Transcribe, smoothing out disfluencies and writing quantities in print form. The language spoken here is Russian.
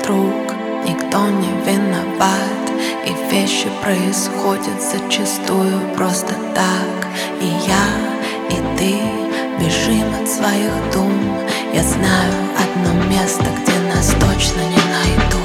друг, никто не виноват, и вещи происходят зачастую просто так. И я, и ты бежим от своих дум. Я знаю одно место, где нас точно не найдут.